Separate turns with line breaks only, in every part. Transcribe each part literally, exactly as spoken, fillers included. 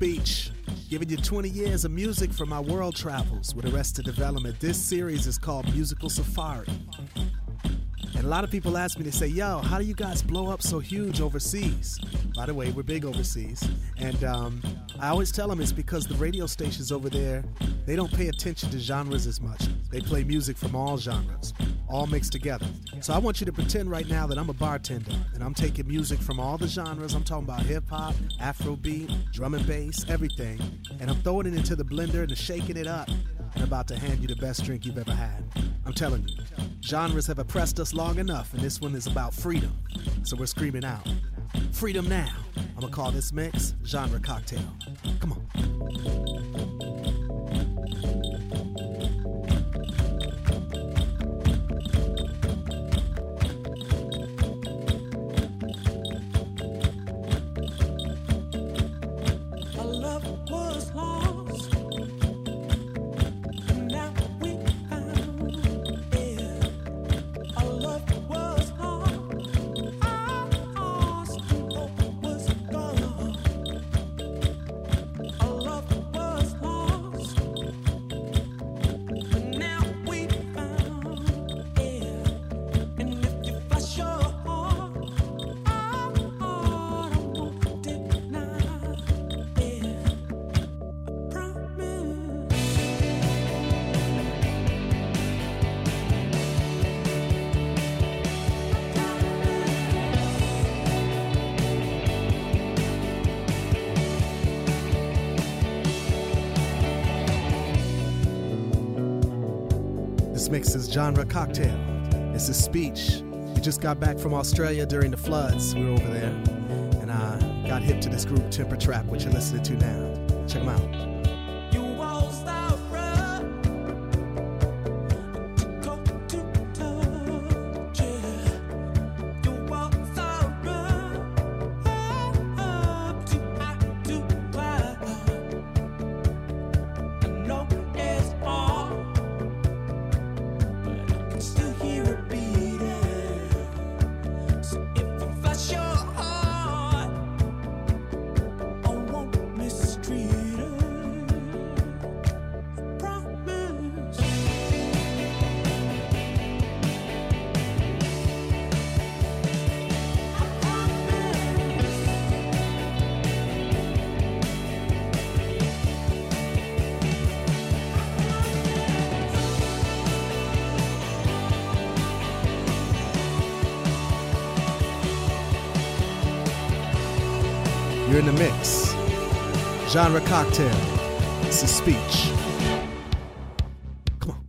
Speech, giving you twenty years of music from my world travels with Arrested Development. This series is called Musical Safari. And a lot of people ask me, they say, yo, how do you guys blow up so huge overseas? By the way, we're big overseas. And um, I always tell them it's because the radio stations over there, they don't pay attention to genres as much. They play music from all genres, all mixed together. So I want you to pretend right now that I'm a bartender and I'm taking music from all the genres. I'm talking about hip-hop, Afrobeat, drum and bass, everything. And I'm throwing it into the blender and shaking it up and about to hand you the best drink you've ever had. I'm telling you, genres have oppressed us long enough, and this one is about freedom. So we're screaming out, freedom now. I'm gonna call this mix Genre Cocktail. Come on. Mix is Genre Cocktail. This is Speech. We just got back from Australia during the floods. We were over there. And I got hip to this group, Temper Trap, which you're listening to now. Check them out. You're in the mix. Genre Cocktail. This is Speech. Come on.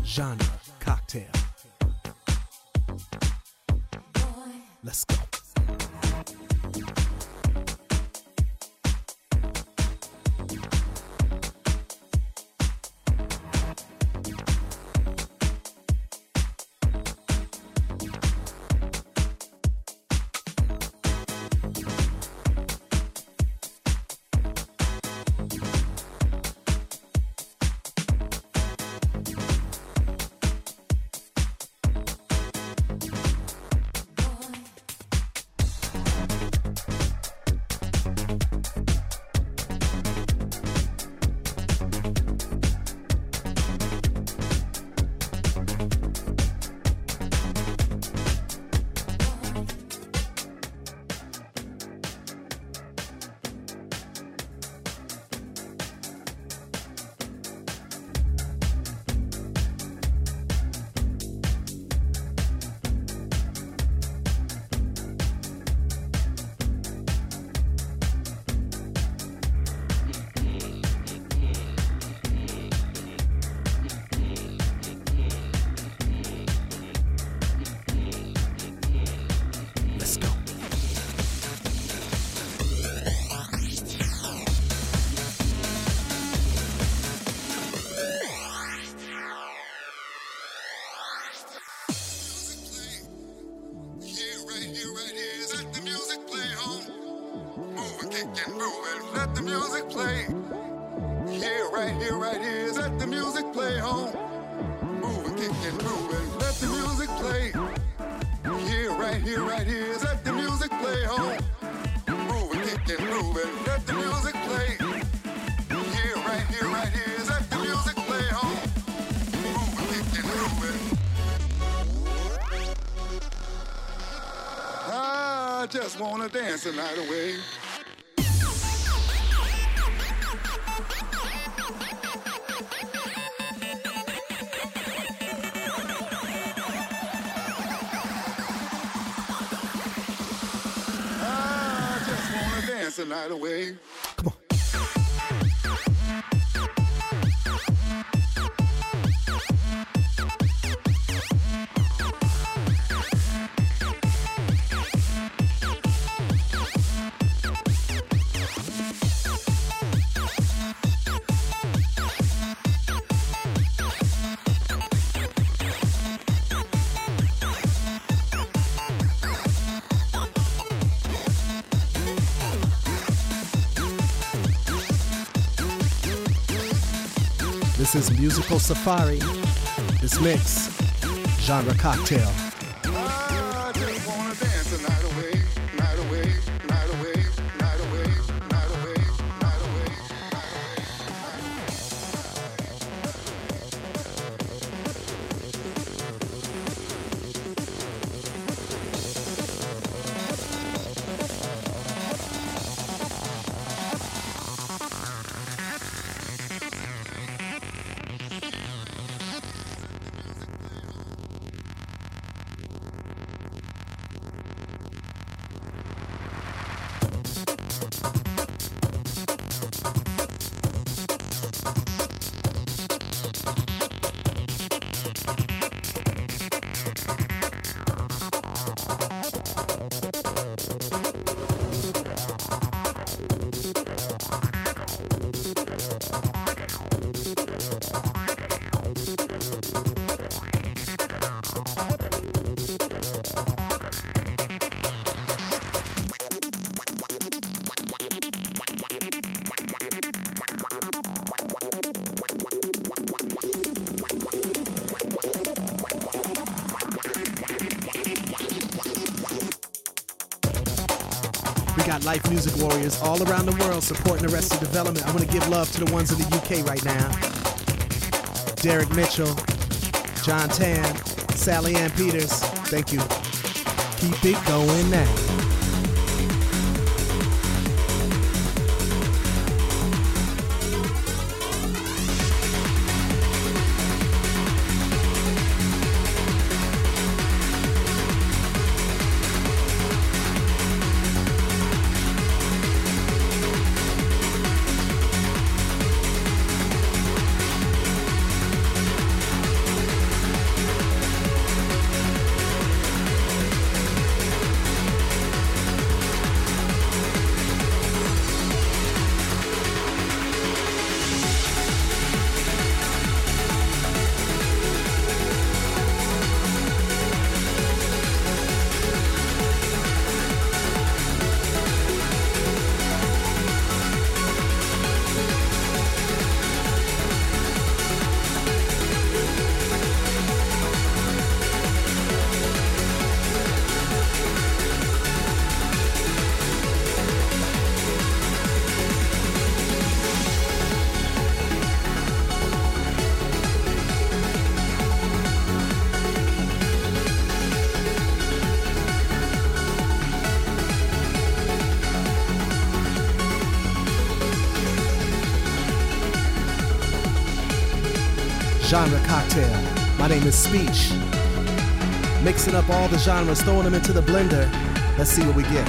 Genre Cocktail. Let's go.
Just wanna dance the night away. I just wanna dance the night away.
Come on. This is Musical Safari. This mix, Genre Cocktail.
I just wanna dance the night away, night away, night away, night away, night away, night away,
Got Life Music Warriors all around the world supporting Arrested Development. I want to give love to the ones in the U K right now. Derek Mitchell, John Tan, Sally Ann Peters. Thank you. Keep it going now. Genre Cocktail. My name is Speech. Mixing up all the genres, throwing them into the blender. Let's see what we get.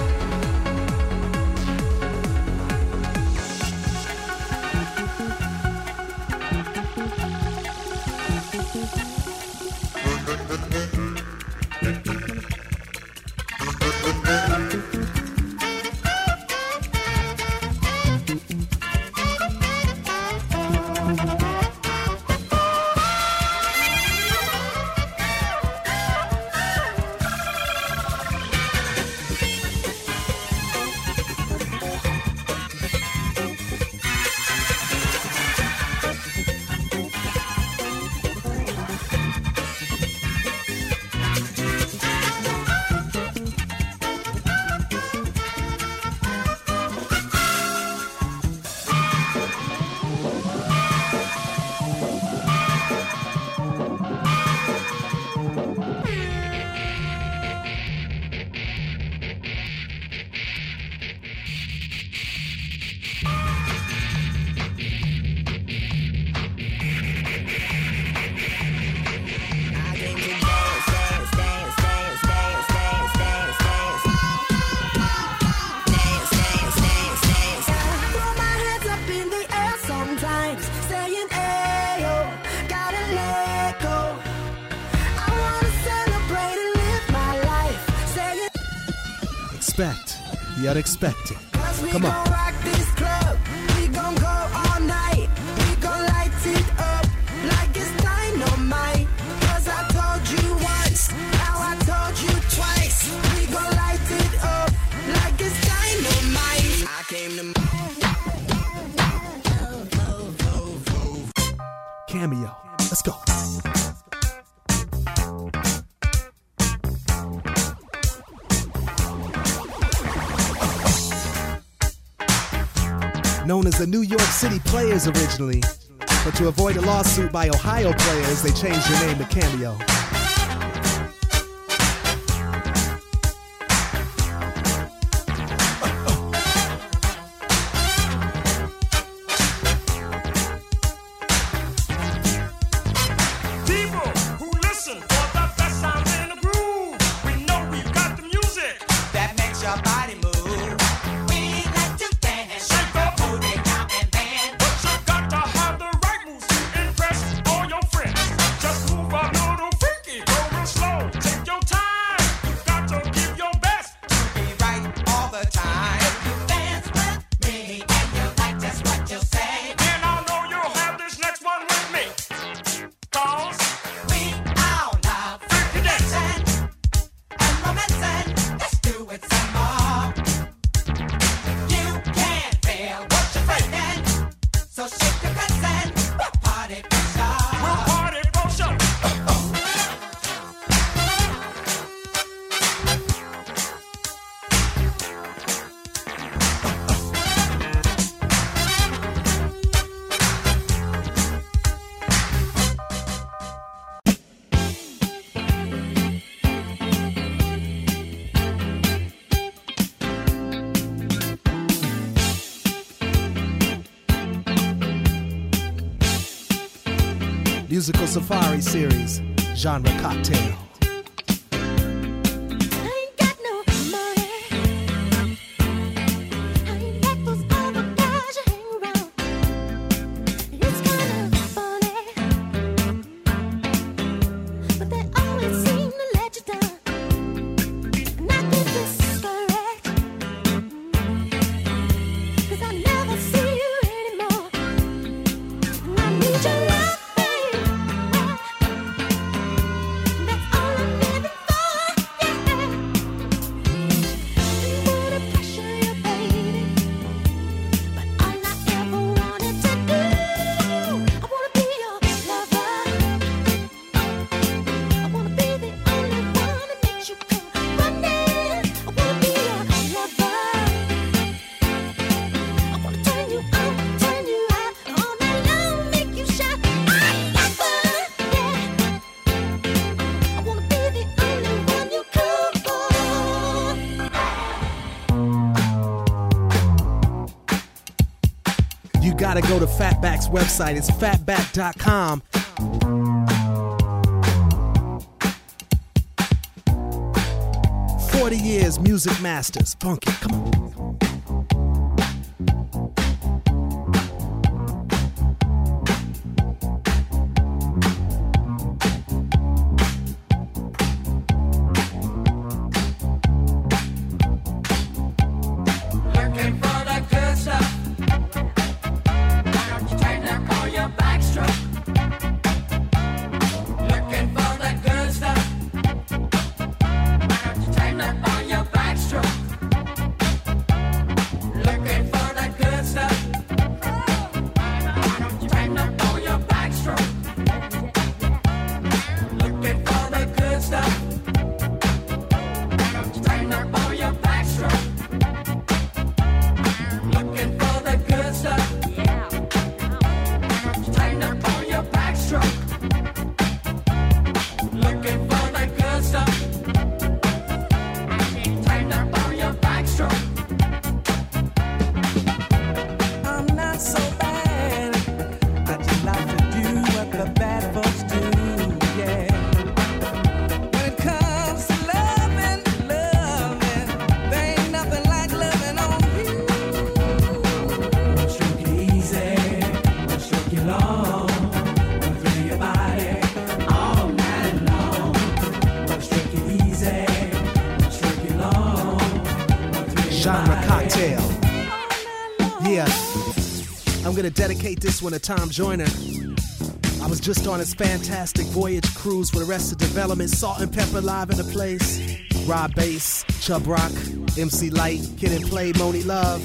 Expect the unexpected. Come on.
Rock this club. We gon' go all night. We gon' light it up like it's dynamite. 'Cause I told you once, now I told you twice. We gon' light it up like it's dynamite. I came to
Cameo. Let's go. Known as the New York City Players originally, but to avoid a lawsuit by Ohio players, they changed their name to Cameo. Musical Safari Series, Genre Cocktail. Gotta go to Fatback's website. It's fatback dot com. forty years, Music Masters. Funky, come on. Dedicate this one to Tom Joyner. I was just on his fantastic voyage cruise with Arrested Development, Salt and Pepper live in the place, Rob Bass, Chubb Rock, M C Light, Kid and Play, Moni Love.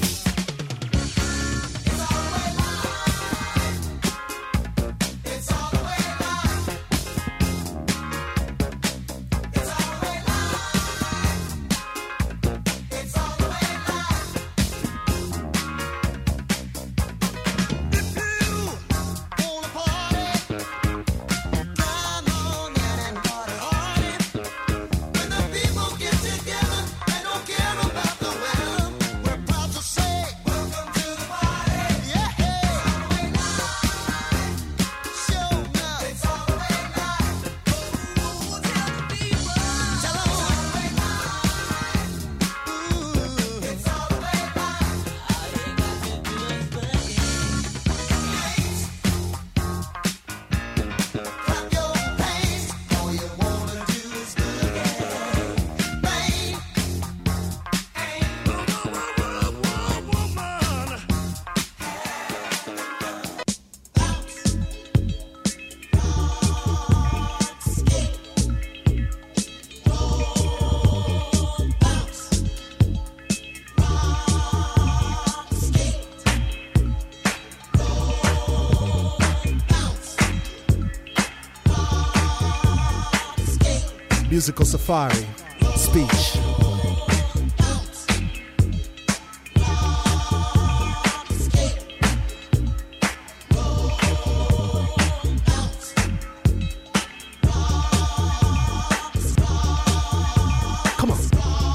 Musical Safari, Speech. Come on.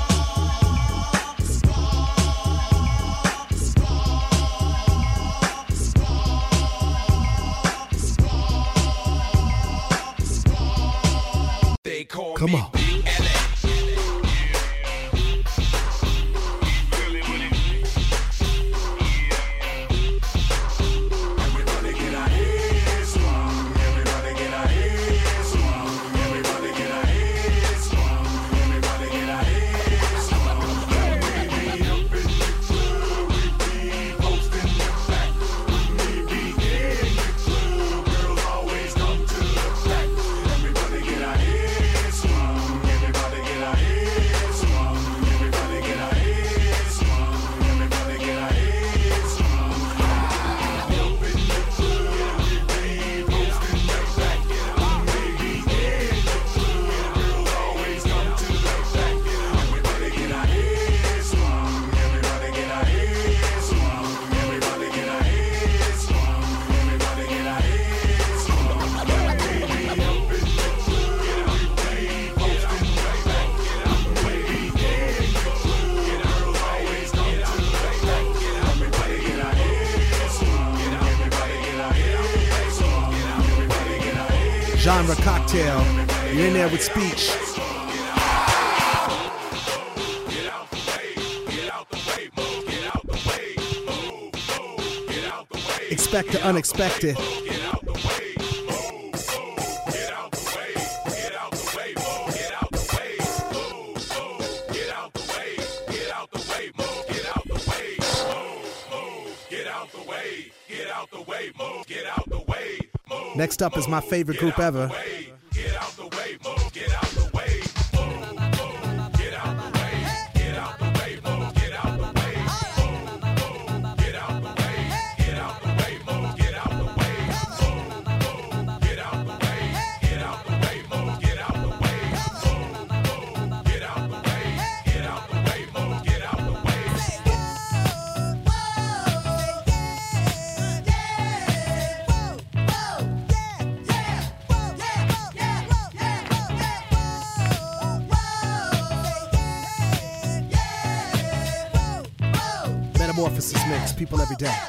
Come on. Genre Cocktail. You're in there with Speech. expect the unexpected. Next up is my favorite group ever. Metamorphosis mix, people every day.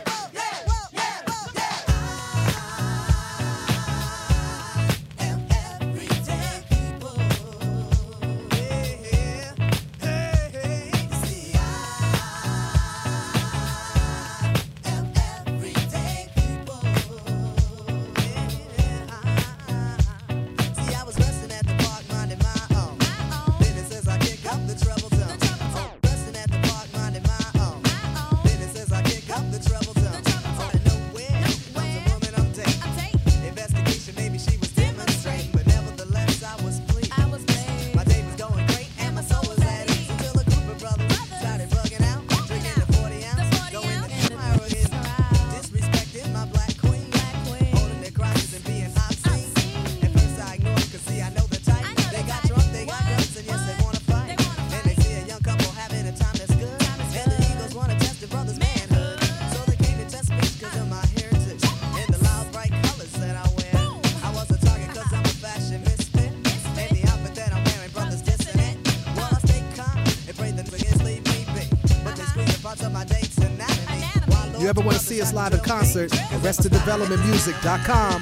You ever want to see us live in concert? arrested development music dot com.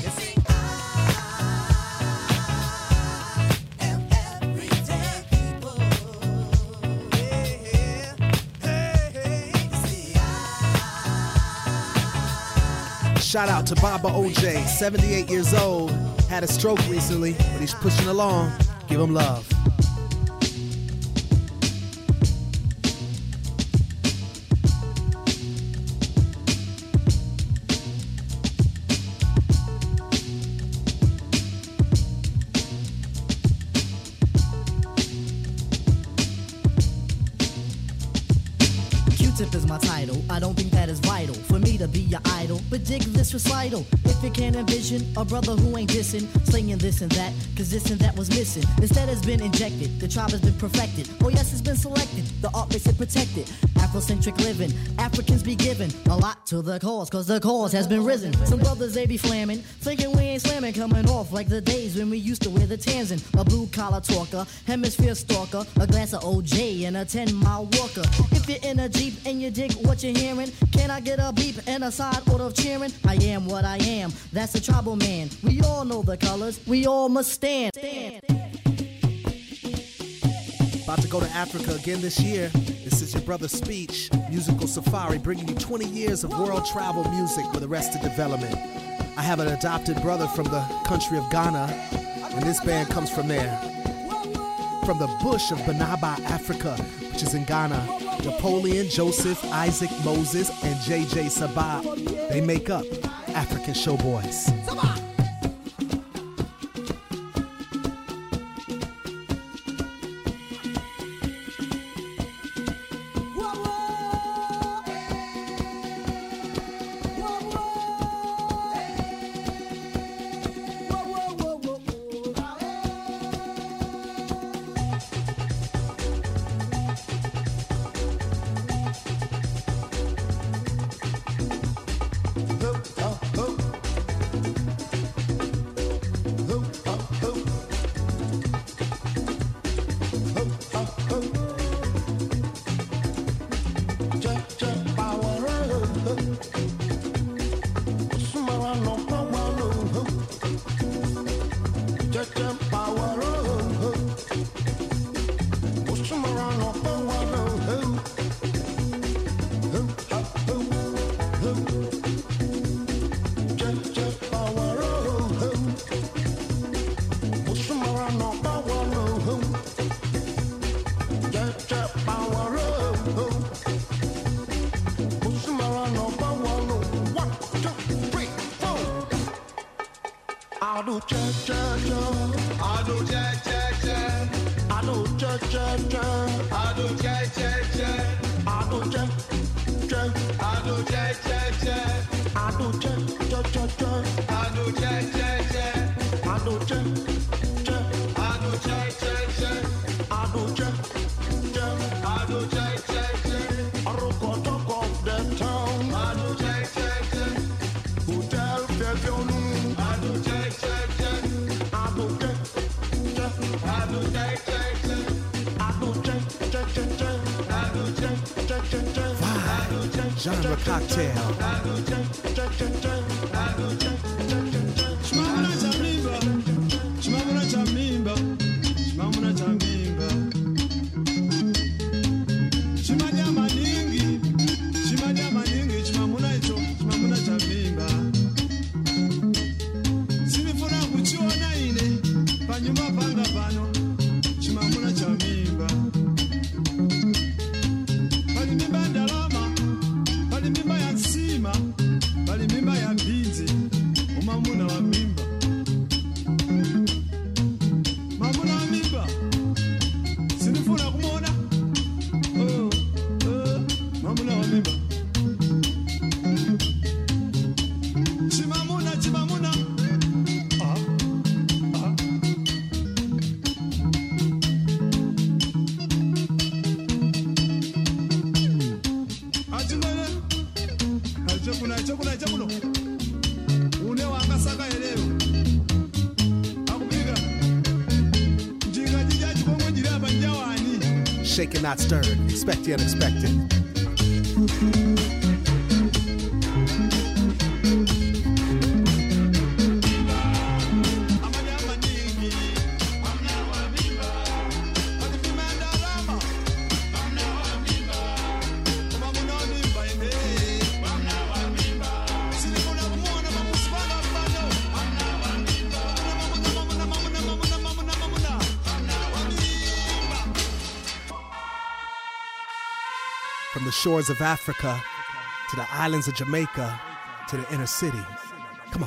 Shout out to Baba O J, seventy-eight years old. Had a stroke recently, but he's pushing along. Give him love.
Q-tip is my title. I don't think that is vital for me to be your idol, but dig this recital. If you can't envision a brother who ain't dissing, slinging this and that, cause this and that was missing. Instead has been injected, the tribe has been perfected. Oh yes, it's been selected, the art makes it protected. Afrocentric living, Africans be given a lot to the cause, cause the cause has been risen. Some brothers they be flamming, thinking we ain't slamming, coming off like the days when we used to wear the Tanzan. A blue collar talker, hemisphere stalker, a glass of O J and a ten mile walker. If you're in a Jeep and you dig what you're hearing, can I get a beep and a side order of cheering? I am what I am, that's a tribal man. We all know the colors, we all must stand. stand.
About to go to Africa again this year. This is your brother Speech, Musical Safari, bringing you twenty years of world travel music with Arrested Development. I have an adopted brother from the country of Ghana, and this band comes from there. From the bush of Banaba, Africa, which is in Ghana, Napoleon, Joseph, Isaac, Moses, and J J Sabah. They make up African Showboys. Genre cocktail. Shaken, not stirred. Expect the unexpected. From the shores of Africa to the islands of Jamaica to the inner city. Come on.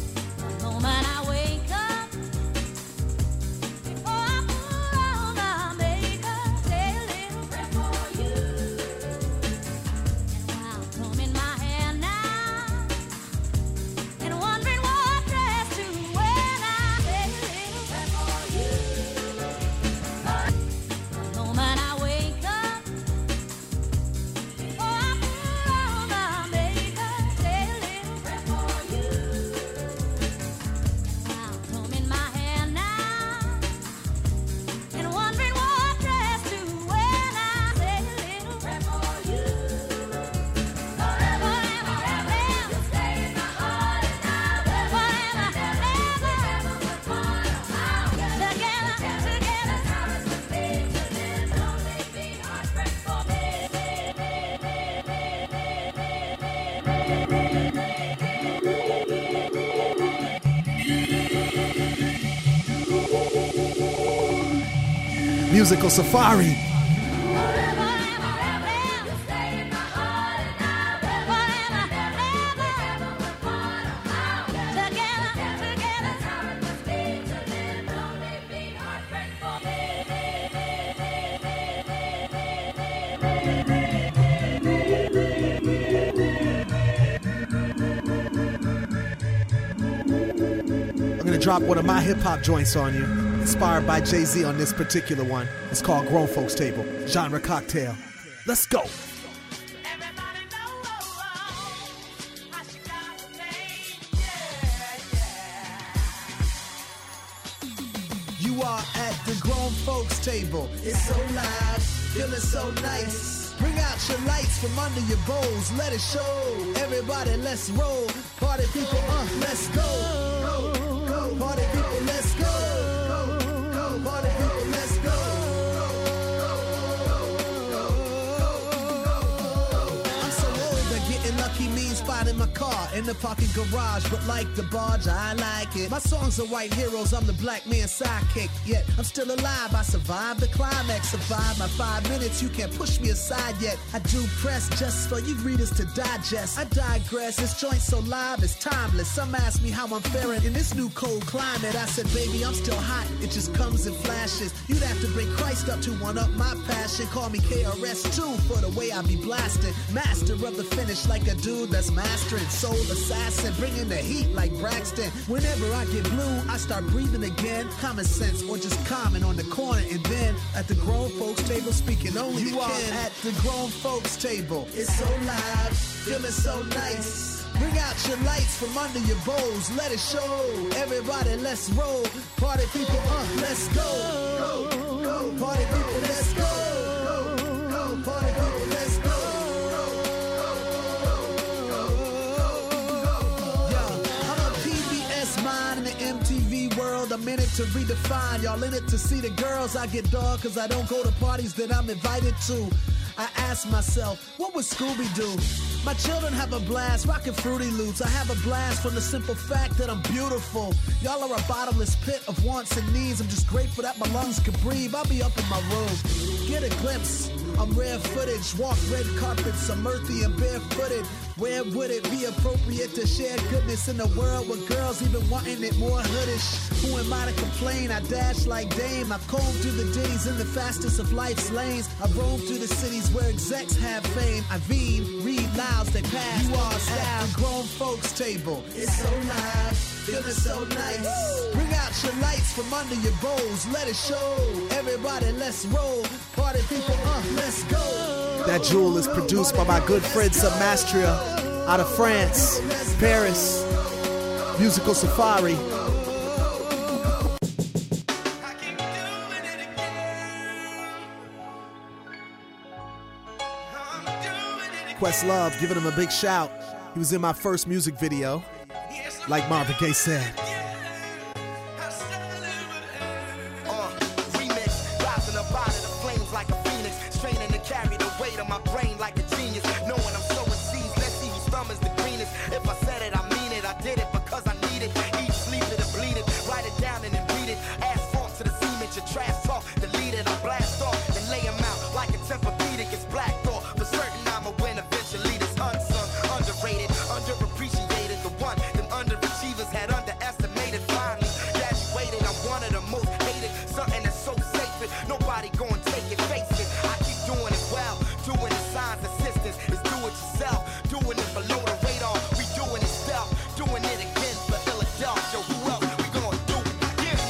Musical Safari. I'm gonna drop one of my hip-hop joints on you, inspired by Jay-Z on this particular one. It's called Grown Folks Table, Genre Cocktail. Let's go.
You are at the Grown Folks Table. It's so loud, feeling so nice. Bring out your lights from under your bowls, let it show. Everybody, let's roll. Party people, uh, let's go. Go, go. Party people, let's go. Go, go. Party people, let's go. I'm so old that getting lucky means spotting my car in the parking garage, but like the barge, I like it. My songs are white heroes, I'm the black man's sidekick. Yet I'm still alive, I survived the climax, survived my five minutes. You can't push me aside yet. I do press just for you readers to digest. I digress, this joint so live, it's timeless. Some ask me how I'm faring in this new cold climate. I said, baby, I'm still hot, it just comes in flashes. You'd have to bring Christ up to one up my passion. Call me K R S two for the way I be blasting. Master of the finish like a dude that's mastering. Soul assassin, bringing the heat like Braxton. Whenever I get blue, I start breathing again. Common sense or just comment on the corner. And then at the grown folks table, speaking only you are at the grown folks table. It's so live, feeling so nice. Bring out your lights from under your bowls, let it show. Everybody, let's roll. Party people, uh, let's go. Go, go. Party people, let's go. Go, go. Party people, let's go. Yeah, I'm a P B S mind in the M T V world. I'm in it to redefine. Y'all in it to see the girls. I get dog cause I don't go to parties that I'm invited to. I ask myself, what would Scooby do? My children have a blast, rockin' Fruity Loops. I have a blast from the simple fact that I'm beautiful. Y'all are a bottomless pit of wants and needs. I'm just grateful that my lungs can breathe. I'll be up in my room. Get a glimpse of rare footage. Walk red carpets, I'm earthy and barefooted. Where would it be appropriate to share goodness in a world with girls even wanting it more hoodish? Who am I to complain? I dash like Dame. I've combed through the days in the fastest of life's lanes. I roam through the cities where execs have fame. I veen, read louds, they pass. You are at the grown folks table. It's so live, feeling so nice. Bring out your lights from under your bowls, let it show. Everybody, let's roll. Party people, uh, let's go.
That jewel is produced by my good friend Submastria out of France, Paris. Musical Safari. Questlove, giving him a big shout. He was in my first music video, like Marvin Gaye said.
Uh, remix, rising up out of the flames like a phoenix, straining to carry the weight of my brain like a genius. Knowing I'm sowing seeds, let's see whose thumb is the greenest. If I said it, I mean it. I did it because I need it. Eat, sleep it, and bleed it. Write it down and then read it. Asphalt to the cement, your trash talk. Delete it, I blast off and lay them out like a Tempur-Pedic. It's black thought. For certain, I'ma win eventually. This unsung, underrated, underappreciated. The one them underachievers had underestimated. Finally graduated, I'm one of the most hated. Something that's so sacred, nobody gonna take it. Face it, I keep doing it well. Doing the signs assistance is do it yourself. Doing it below the radar, we doing it stealth. Doing it again for Philadelphia. Who else we gonna do it again?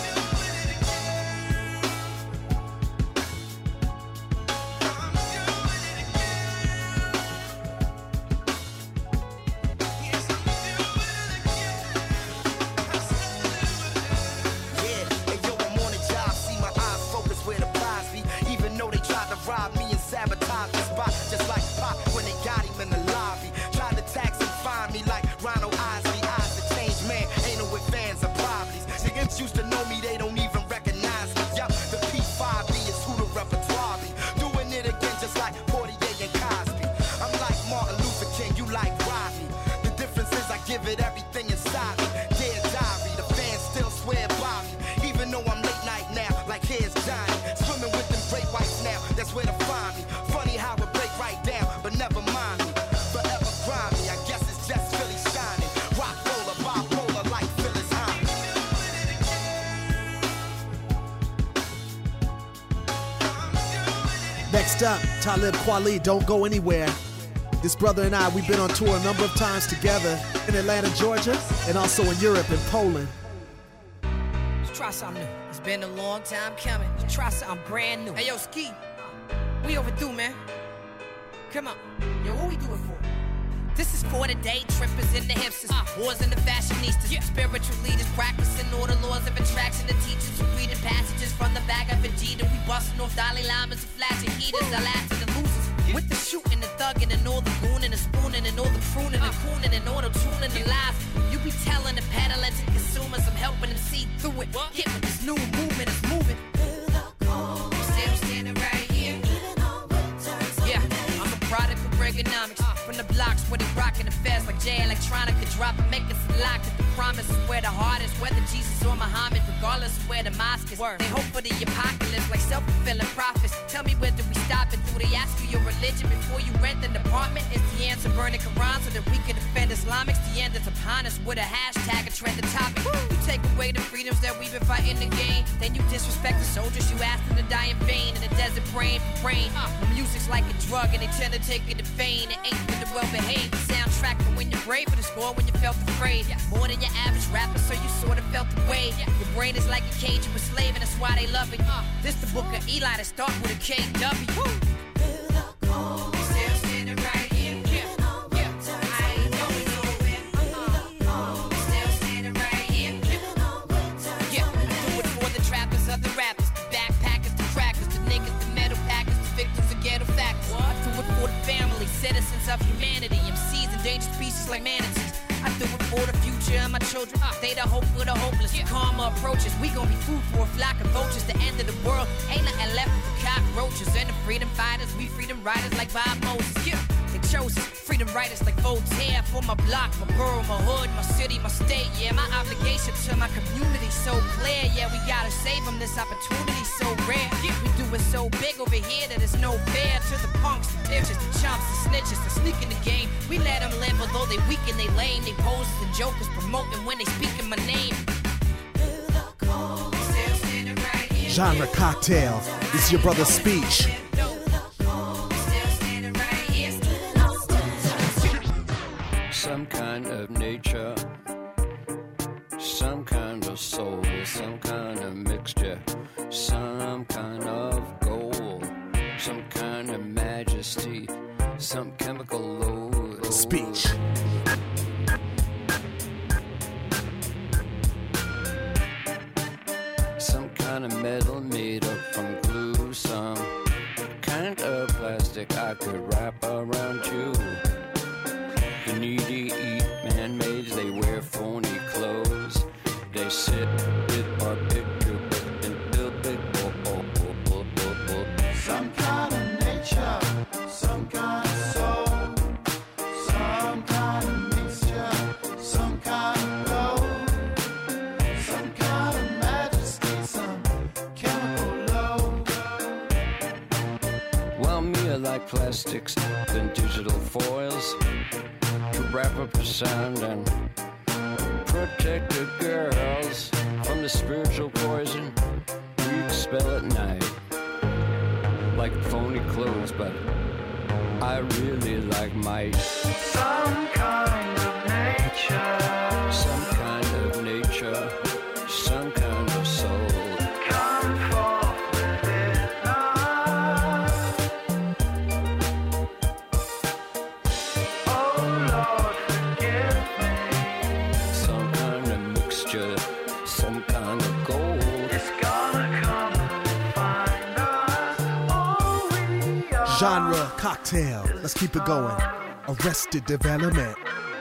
Yeah, hey yo, I'm on the job. See my eyes focus where the prize be. Even though they tried to rob me and sabotage the spot, just like Pop when they got him in the lobby. Tried to tax and find me like Ronald Isley. Eyes to change, man. Ain't no if fans or problems. Niggas used to know me, they don't even recognize me. Yup, the P five B is who the repertoire be. Doing it again just like forty-eight and Cosby. I'm like Martin Luther King, you like Rodney. The difference is I give it everything inside me. Dear diary, the fans still swear by me. Even though I'm late night now, like here's Johnny. Swimming with them great whites now, that's where to find me. Funny how it break right down, but never mind me. Forever grimy, I guess it's just Philly shining. Rock roller, bipolar like Phyllis Hyman.
Next up, Talib Kweli, Don't Go Anywhere. This brother and I, we've been on tour a number of times together in Atlanta, Georgia, and also in Europe and Poland.
Let's try something new. It's been a long time coming. Let's try something brand new. Hey, yo, Ski. We overdue, man. Come on. Yo, what we do it for? This is for the day trippers and the hipsters, uh, wars and the fashionistas, yeah. Spiritual leaders practicing all the laws of attraction. The teachers who reading passages from the back of Vegeta. We busting off Dalai Lamas and flashing heaters. The last of the losers. Yeah. With the shooting, the thugging, and all the gooning, the spooning, and all the pruning, uh. and cooning, and all the tuning, and lies. You be telling the peddling to consumers, I'm helping them see through it. What? Hit with this new movement, it's moving. You see I'm standing right here. Yeah, I'm a product of Reaganomics. Uh. From the blocks where they rockin' the fast like J Electronics. where the mosque is. Word. They hope for the apocalypse like self-fulfilling prophets. Tell me where do we stop and do they ask you your religion before you rent an apartment? Is the answer burning Quran so that we can defend Islamics? The end is upon us with a hashtag, a trending topic. Woo. You take away the freedoms that we've been fighting to gain, then you disrespect the soldiers you asked them to die in vain. In the desert brain for brain, uh, the music's like a drug and they tend to take it in vain. It ain't for the well-behaved. The soundtrack for when you're brave, for the score when you felt afraid. Yeah. More than your average rapper, so you sort of felt the way. Yeah. Your brain is like a cage you a slave and that's why they love it. Uh, this the book of Eli that start with a K W. Woo. Citizens of humanity, M Cs, endangered species like manatees. I do it for the future of my children. They the hope for the hopeless. Yeah. Karma approaches. We gon' be food for a flock of vultures. The end of the world ain't nothing left but the cockroaches. And the freedom fighters, we freedom riders like Bob Moses. Yeah. They chose us, freedom writers like Voltaire. For my block, my borough, my hood, my city, my state. Yeah, my obligation to my community so clear. Yeah, we gotta save them. This opportunity so rare. Yeah. We do it so big over here that it's no fair to the punks, the bitches, the chumps, the snitches, the sneak in the game. We let them live, although they weak and they lame. They pose as the jokers, promoting when they speaking my name.
Genre Cocktail. This is your brother's speech.
Some kind of nature, some kind of soul, some kind of mixture, some kind of gold, some kind of majesty, some chemical load.
Speech.
Some kind of metal made up from glue, some kind of plastic I could wrap around you. The needy eat man-mades, they wear phony clothes. They sit with our picture and build big oh, oh, oh, oh, oh, oh.
Some kind of nature, some kind of soul, some kind of mixture, some kind of gold, some kind of majesty, some chemical load.
Well, me, I like plastics than digital foils. Wrap up the sound and protect the girls from the spiritual poison we expel at night. Like phony clothes, but I really like might.
Some kind of nature,
some kind of nature, some kind of soul.
Come forth with it now. Oh Lord, forgive me.
Some kind of mixture, some kind of gold.
It's gonna come and find us. Oh, we are.
Genre Cocktail. Let's keep it going. Arrested Development.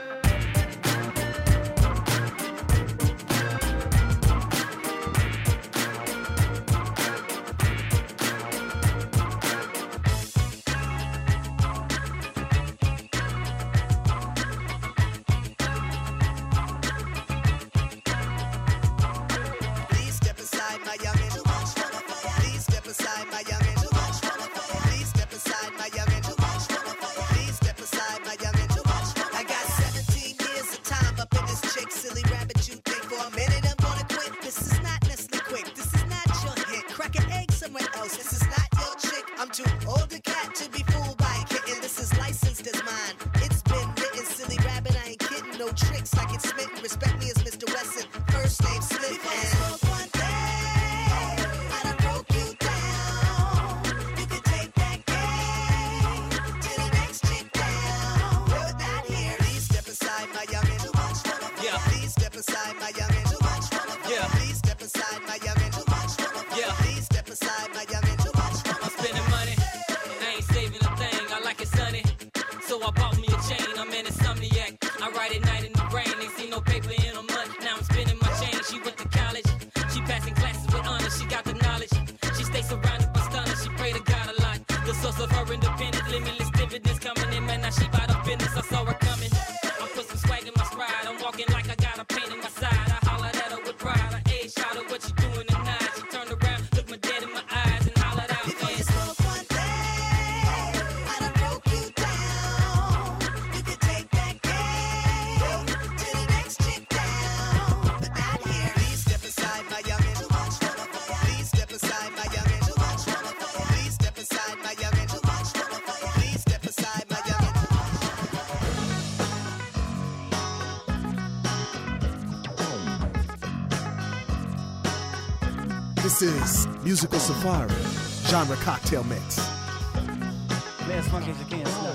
Please step aside, my youngin'. Please step aside, my youngin'. Please step aside, my youngin'. Please step aside, my youngin'. I got
This is Musical Safari, genre cocktail mix.
Play as funky as you can, slow.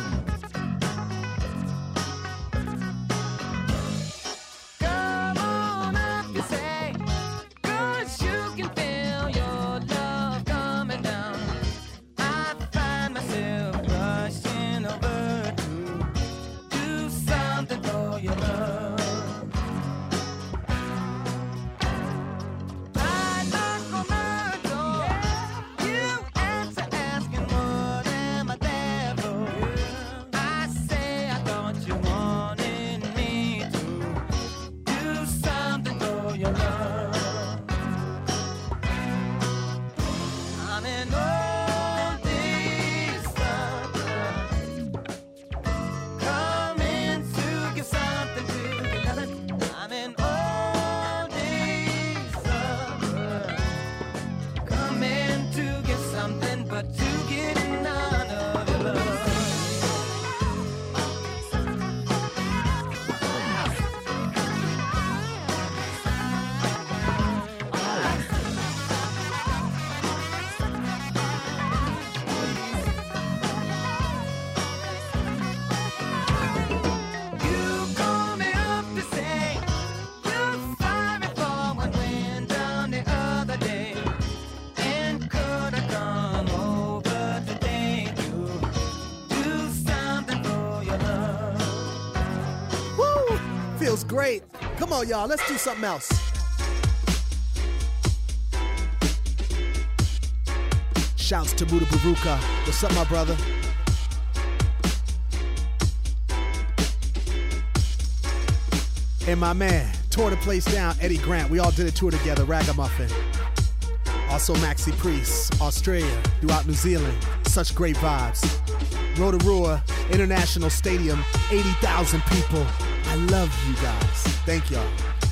Feels great. Come on, y'all. Let's do something else. Shouts to Buddha Baruka. What's up, my brother? And my man, tore the place down, Eddie Grant. We all did a tour together, Ragamuffin. Also Maxi Priest, Australia, throughout New Zealand. Such great vibes. Rotorua International Stadium, eighty thousand people. I love you guys. Thank y'all.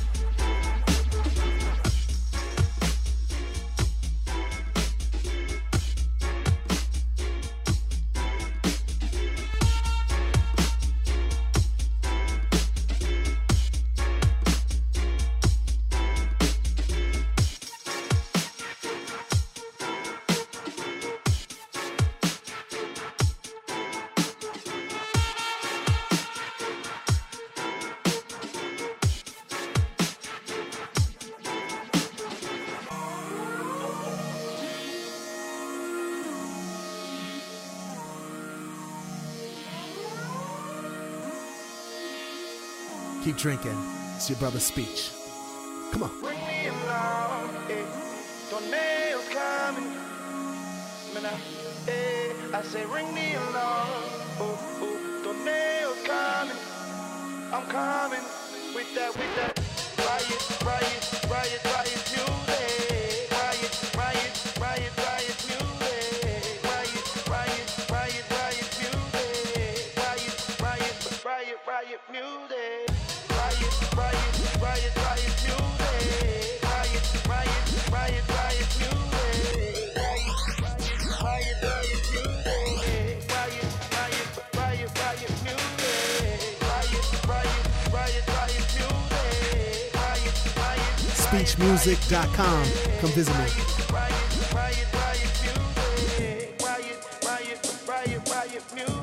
Keep drinking. It's your brother's speech. Come on.
Bring me along, eh. Tornadoes coming. Man, I, eh. I say, ring me along. Oh, oh, tornadoes coming. I'm coming with that, with that. Riot, riot, riot, riot, music. Riot, riot, riot, riot, music. Riot, riot, riot, riot, music. Riot, riot, riot, riot, music. Riot, riot, riot, riot, music. Riot, riot, riot, riot, music. Riot, riot, riot, music. Riot, riot, riot, riot, music. Riot, riot, riot, riot, music. Riot, riot.
speech music dot com. Come visit me.
Riot, riot, riot, music. Riot, riot, riot, riot, music.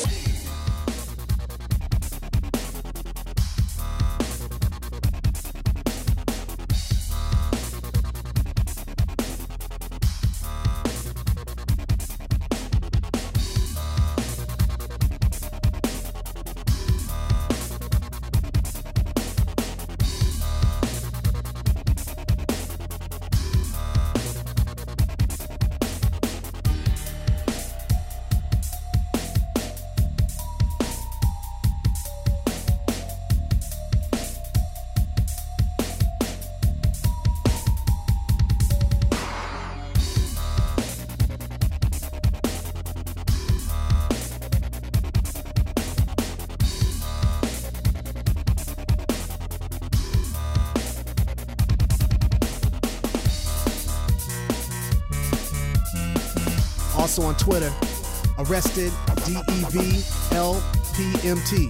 Also on Twitter, Arrested D E V L P M T.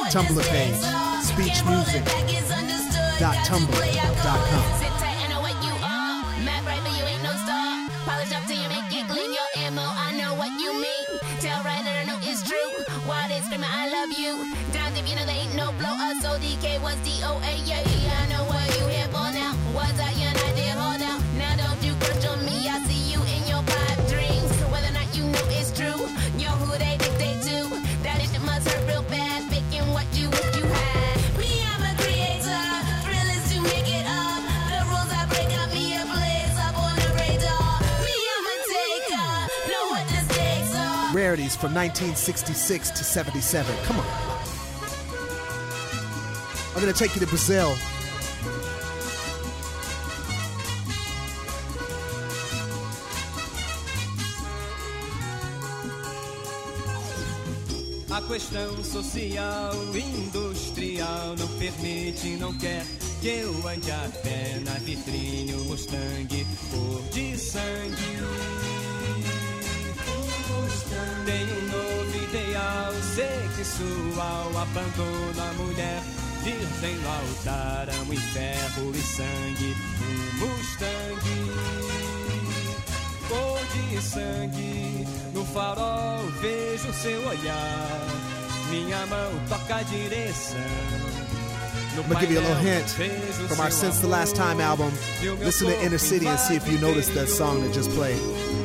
Tumblr page, speech music dot tumblr dot com.
I love you. Down if you know there ain't no blow up. So D K was D O A. Yeah, yeah, I know what you here for now. Was I young? I did hold out. Now don't you crush on me. I see you in your five dreams. Whether or not you know it's true. Yo, who they think they do? That it must hurt real bad. Picking what you wish you had. Me, I'm a creator. Thrill is to make it up. The rules I break up. Me a blaze up on the radar. Me, I'm a taker. Know what the stakes are.
Rarities from nineteen sixty-six to seventy-seven. Come on. I'm going to take you to Brazil.
A questão social, industrial não permite, não quer que eu ande a pé na vitrine, o Mustang cor de sangue. Tem um novo ideal sexual, abandono a mulher, virgem no altar, amo em ferro e sangue, um Mustang cor de sangue. No farol vejo seu olhar, minha mão toca a direção.
I'm gonna give you a little hint from our Since the Last Time album. Listen to Inner City and see if you noticed that song that just played.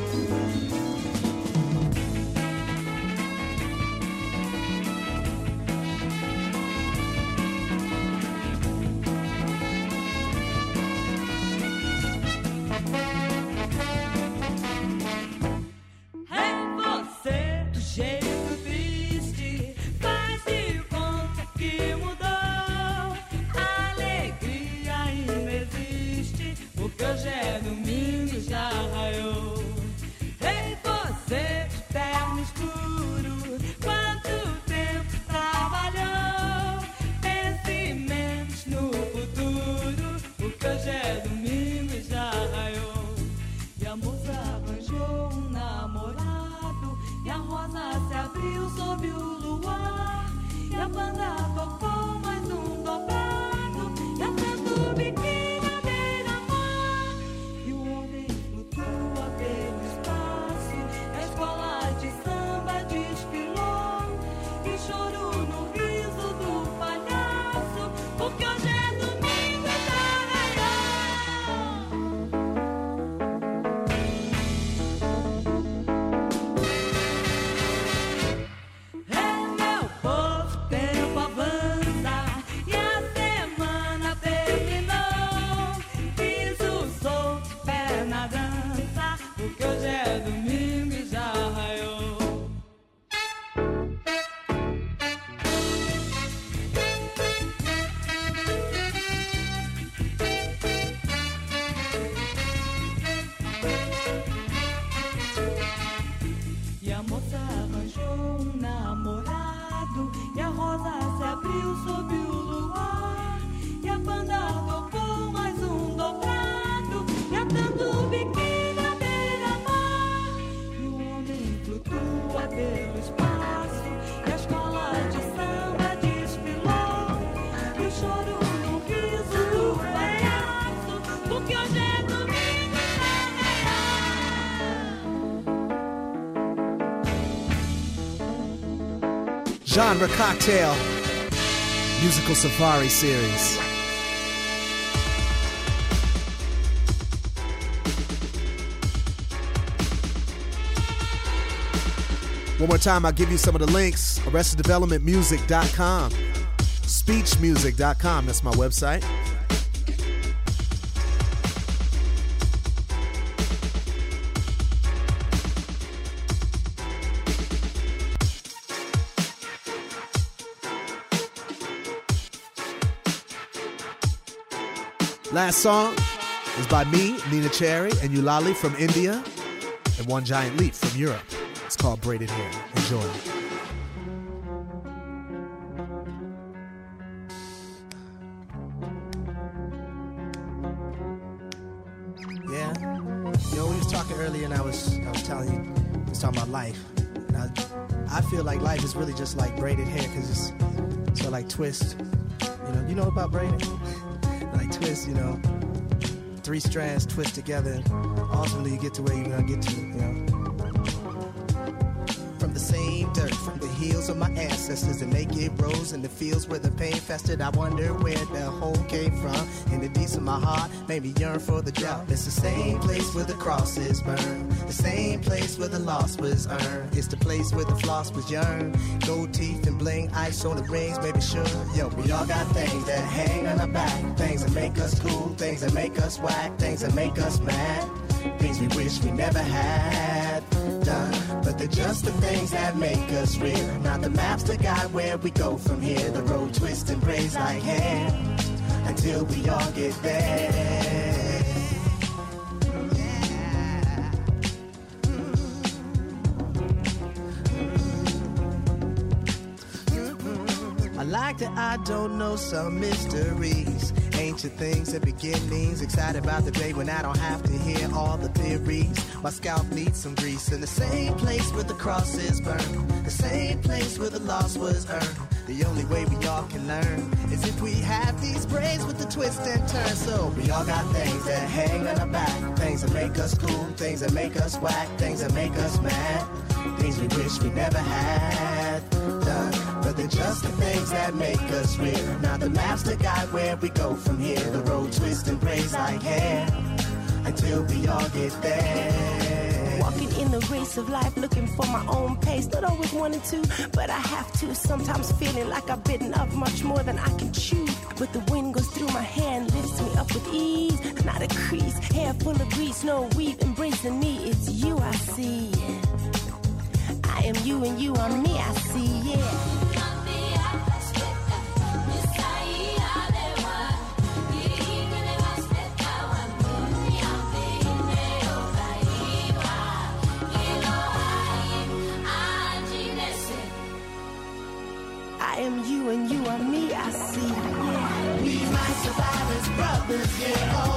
Genre Cocktail Musical Safari Series. One more time, I'll give you some of the links. arrested development music dot com, speech music dot com, that's my website. Last song is by me, Nina Cherry, and Eulali from India, and One Giant Leap from Europe. It's called Braided Hair. Enjoy.
Yeah. You know, we was talking earlier, and I was I was telling you, I was talking about life. And I, I feel like life is really just like braided hair, because it's So like twist, you know, you know about braiding? Like twist, you know, three strands twist together. Ultimately, you get to where you're gonna get to, you know. From the same dirt, from the heels of my ancestors, the naked rose in the fields where the pain festered. I wonder where the hole came from. In the deeps of my heart, made me yearn for the drought. It's the same place where the crosses burn, the same place where the loss was earned. It's the place where the floss was yearned. Gold teeth and bling, ice on the rings, baby sure. Yo, we all got things that hang on our back, things that make us cool, things that make us whack, things that make us mad, things we wish we never had done. But they're just the things that make us real, not the maps to guide where we go from here. The road twists and braids like hair until we all get there. I like that I don't know some mysteries, ancient things and beginnings. Excited about the day when I don't have to hear all the theories. My scalp needs some grease in the same place where the crosses burn, the same place where the loss was earned. The only way we all can learn is if we have these braids with the twist and turn. So we all got things that hang on our back, things that make us cool, things that make us whack, things that make us mad, things we wish we never had done. But they're just the things that make us real, not the maps to guide where we go from here. The road twists and braids like hair until we all get there.
Walking in the race of life, looking for my own pace. Not always wanting to, but I have to. Sometimes feeling like I've bitten off much more than I can chew. But the wind goes through my hair and lifts me up with ease. Not a crease, hair full of grease, no weave embracing me. It's you I see. I am you and you are me, I see, yeah. I am you and you are me, I see, yeah. We might survive as brothers, yeah.